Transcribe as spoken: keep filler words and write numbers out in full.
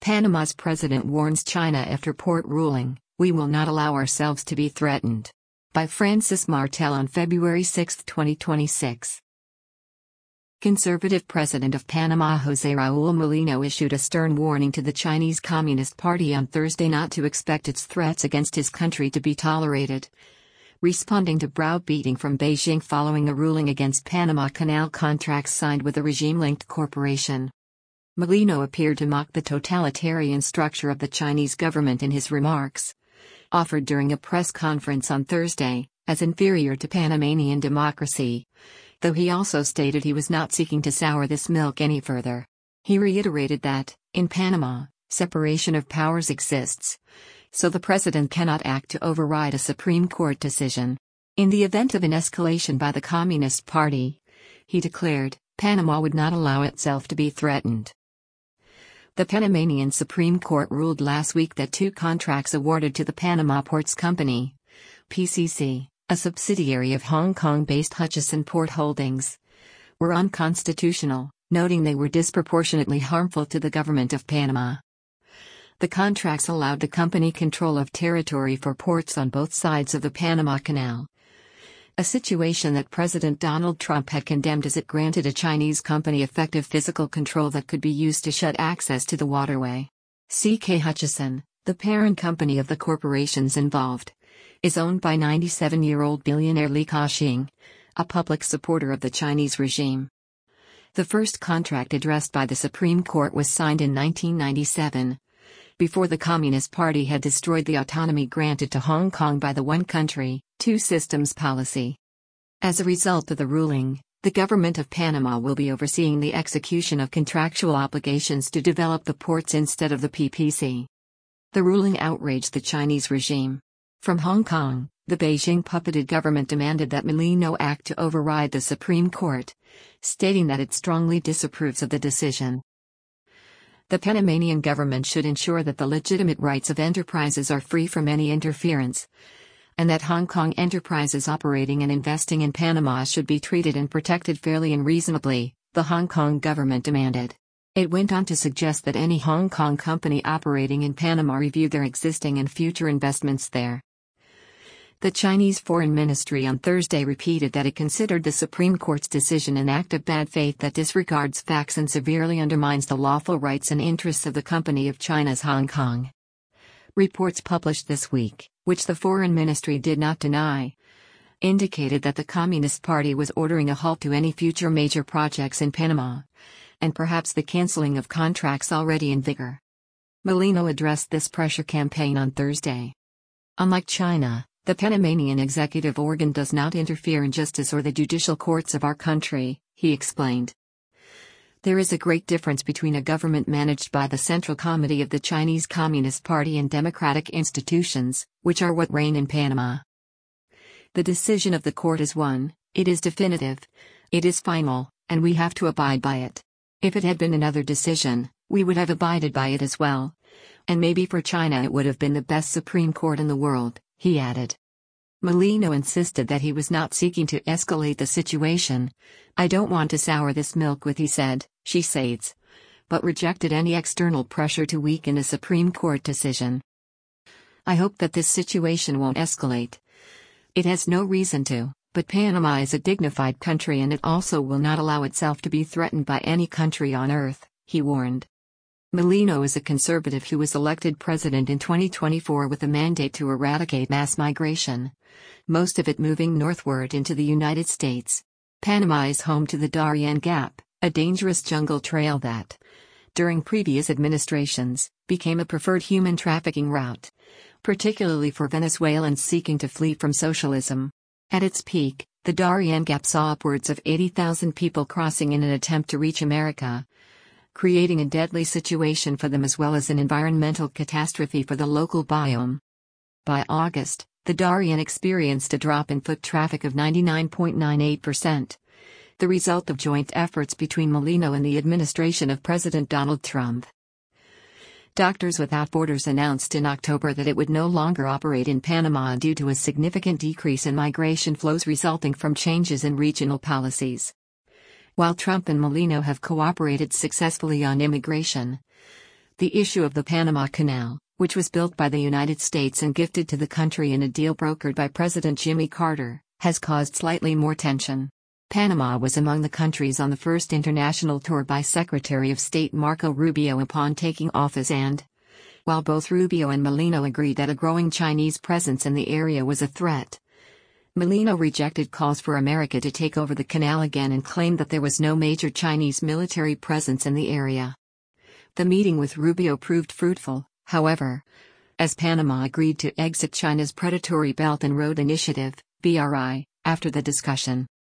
Panama's president warns China after port ruling, "We will not allow ourselves to be threatened." By Francis Martel on February sixth, twenty twenty-six. Conservative President of Panama José Raúl Mulino issued a stern warning to the Chinese Communist Party on Thursday not to expect its threats against his country to be tolerated. Responding to browbeating from Beijing following a ruling against Panama Canal contracts signed with a regime-linked corporation, Mulino appeared to mock the totalitarian structure of the Chinese government in his remarks, offered during a press conference on Thursday, as inferior to Panamanian democracy, though he also stated he was not seeking to sour this milk any further. He reiterated that, in Panama, separation of powers exists, so the president cannot act to override a Supreme Court decision. In the event of an escalation by the Communist Party, he declared, Panama would not allow itself to be threatened. The Panamanian Supreme Court ruled last week that two contracts awarded to the Panama Ports Company, P C C, a subsidiary of Hong Kong-based Hutchison Port Holdings, were unconstitutional, noting they were disproportionately harmful to the government of Panama. The contracts allowed the company control of territory for ports on both sides of the Panama Canal, a situation that President Donald Trump had condemned as it granted a Chinese company effective physical control that could be used to shut access to the waterway. C K Hutchison, the parent company of the corporations involved, is owned by ninety-seven-year-old billionaire Li Ka-shing, a public supporter of the Chinese regime. The first contract addressed by the Supreme Court was signed in nineteen ninety-seven, before the Communist Party had destroyed the autonomy granted to Hong Kong by the One Country, Two Systems policy. As a result of the ruling, the government of Panama will be overseeing the execution of contractual obligations to develop the ports instead of the P P C. The ruling outraged the Chinese regime. From Hong Kong, the Beijing puppeted government demanded that Mulino act to override the Supreme Court, stating that it strongly disapproves of the decision. The Panamanian government should ensure that the legitimate rights of enterprises are free from any interference, and that Hong Kong enterprises operating and investing in Panama should be treated and protected fairly and reasonably, the Hong Kong government demanded. It went on to suggest that any Hong Kong company operating in Panama review their existing and future investments there. The Chinese Foreign Ministry on Thursday repeated that it considered the Supreme Court's decision an act of bad faith that disregards facts and severely undermines the lawful rights and interests of the Company of China's Hong Kong. Reports published this week, which the Foreign Ministry did not deny, indicated that the Communist Party was ordering a halt to any future major projects in Panama, and perhaps the canceling of contracts already in vigor. Mulino addressed this pressure campaign on Thursday. Unlike China, the Panamanian executive organ does not interfere in justice or the judicial courts of our country, he explained. There is a great difference between a government managed by the Central Committee of the Chinese Communist Party and democratic institutions, which are what reign in Panama. The decision of the court is one, it is definitive, it is final, and we have to abide by it. If it had been another decision, we would have abided by it as well. And maybe for China it would have been the best Supreme Court in the world, he added. Mulino insisted that he was not seeking to escalate the situation. I don't want to sour this milk with, he said, she says, but rejected any external pressure to weaken a Supreme Court decision. I hope that this situation won't escalate. It has no reason to, but Panama is a dignified country and it also will not allow itself to be threatened by any country on earth, he warned. Mulino is a conservative who was elected president in twenty twenty-four with a mandate to eradicate mass migration, most of it moving northward into the United States. Panama is home to the Darien Gap, a dangerous jungle trail that, during previous administrations, became a preferred human trafficking route, particularly for Venezuelans seeking to flee from socialism. At its peak, the Darien Gap saw upwards of eighty thousand people crossing in an attempt to reach America, creating a deadly situation for them as well as an environmental catastrophe for the local biome. By August, the Darien experienced a drop in foot traffic of ninety-nine point nine eight percent, the result of joint efforts between Mulino and the administration of President Donald Trump. Doctors Without Borders announced in October that it would no longer operate in Panama due to a significant decrease in migration flows resulting from changes in regional policies. While Trump and Mulino have cooperated successfully on immigration, The issue of the Panama Canal, which was built by the United States and gifted to the country in a deal brokered by President Jimmy Carter, has caused slightly more tension. Panama was among the countries on the first international tour by Secretary of State Marco Rubio upon taking office and, while both Rubio and Molino agreed that a growing Chinese presence in the area was a threat, Molino rejected calls for America to take over the canal again and claimed that there was no major Chinese military presence in the area. The meeting with Rubio proved fruitful, however, as Panama agreed to exit China's Predatory Belt and Road Initiative, B R I, after the discussion.